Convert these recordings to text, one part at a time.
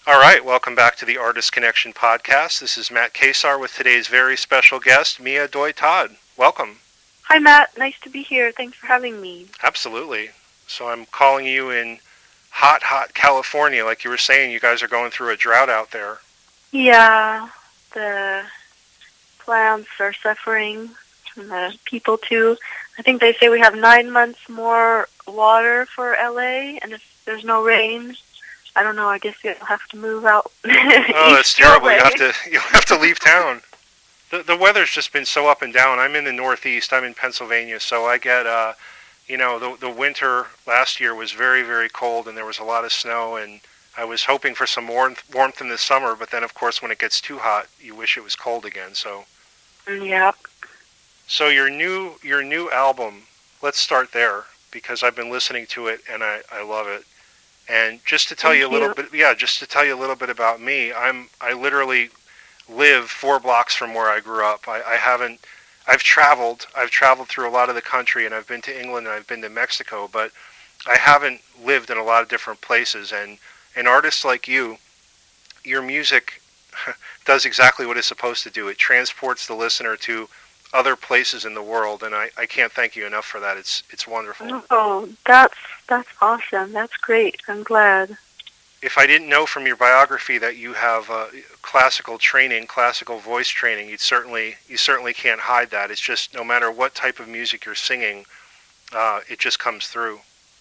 All right, welcome back to the Artist Connection podcast. This is Matt Kesar with today's very special guest, Mia Doi Todd. Welcome. Hi, Matt. Nice to be here. Thanks for having me. Absolutely. So I'm calling you in hot California. Like you were saying, you guys are going through a drought out there. Yeah, the plants are suffering, and the people too. I think they say we have 9 months more water for LA, and if there's no rain, I don't know. I guess you'll have to move out. Oh, that's terrible. You'll have to leave town. The weather's just been so up and down. I'm in the Northeast. I'm in Pennsylvania, so I get the winter last year was very cold, and there was a lot of snow, and I was hoping for some warmth in the summer, but then of course when it gets too hot, you wish it was cold again. So Yep. So your new album, let's start there because I've been listening to it and I love it. And just to tell you a little bit, just to tell you a little bit about me, I literally live 4 blocks from where I grew up. I've traveled through a lot of the country, and I've been to England and I've been to Mexico, but I haven't lived in a lot of different places. And an artist like you, your music does exactly what it's supposed to do. It transports the listener to other places in the world, and I can't thank you enough for that. It's wonderful. Oh, that's awesome. That's great. I'm glad. If I didn't know from your biography that you have classical training, classical voice training, you certainly can't hide that. It's just no matter what type of music you're singing, it just comes through.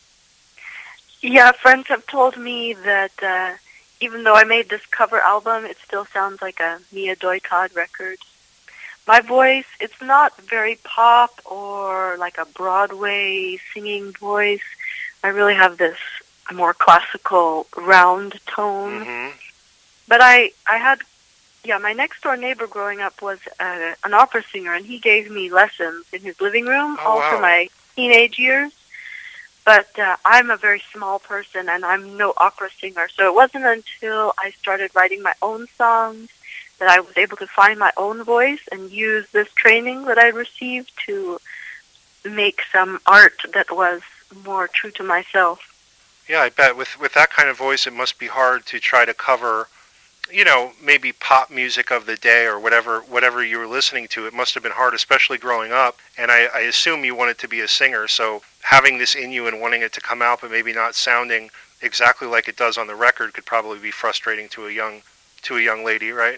Yeah, friends have told me that even though I made this cover album, it still sounds like a Mia Doi Todd record. My voice, it's not very pop or like a Broadway singing voice. I really have this more classical round tone. Mm-hmm. But I had, my next door neighbor growing up was an opera singer, and he gave me lessons in his living room through my teenage years. But I'm a very small person, and I'm no opera singer. So it wasn't until I started writing my own songs that I was able to find my own voice and use this training that I received to make some art that was more true to myself. Yeah, I bet with that kind of voice, it must be hard to try to cover, maybe pop music of the day or whatever you were listening to. It must have been hard, especially growing up. And I assume you wanted to be a singer, so having this in you and wanting it to come out, but maybe not sounding exactly like it does on the record, could probably be frustrating to a young lady, right?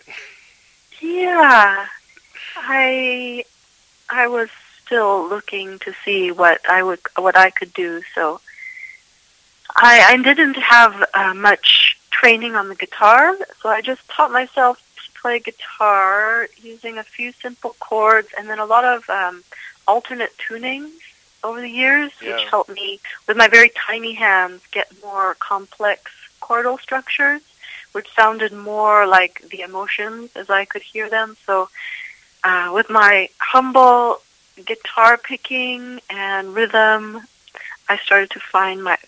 Yeah, I was still looking to see what I could do. So I didn't have much training on the guitar, so I just taught myself to play guitar using a few simple chords and then a lot of alternate tunings over the years, which helped me with my very tiny hands get more complex chordal structures, which sounded more like the emotions as I could hear them. So with my humble guitar picking and rhythm, I started to find my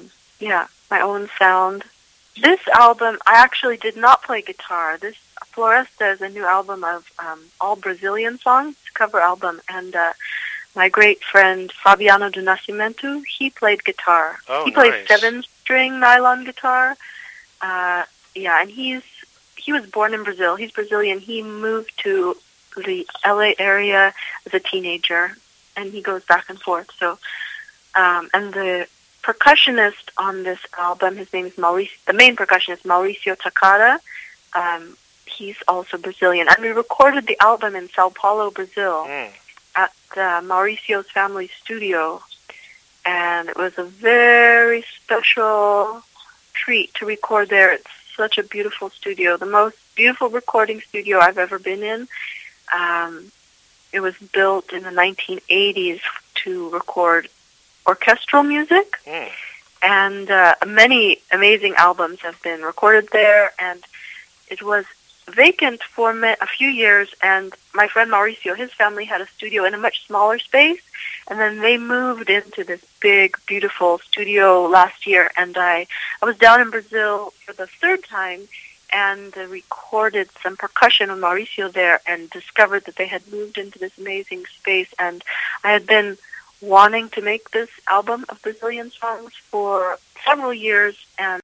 own sound. This album, I actually did not play guitar. This Floresta is a new album of all Brazilian songs, cover album, and my great friend Fabiano do Nascimento, he played guitar. He plays 7-string nylon guitar. And he was born in Brazil. He's Brazilian. He moved to the LA area as a teenager, and he goes back and forth. So, and the percussionist on this album, his name is Mauricio. The main percussionist, Mauricio Takada. He's also Brazilian, and we recorded the album in Sao Paulo, Brazil, at Mauricio's family studio, and it was a very special treat to record there. It's such a beautiful studio, the most beautiful recording studio I've ever been in. It was built in the 1980s to record orchestral music, and many amazing albums have been recorded there, and it was vacant for a few years, and my friend Mauricio, his family had a studio in a much smaller space, and then they moved into this big, beautiful studio last year, and I was down in Brazil for the 3rd time and recorded some percussion with Mauricio there and discovered that they had moved into this amazing space, and I had been wanting to make this album of Brazilian songs for several years, and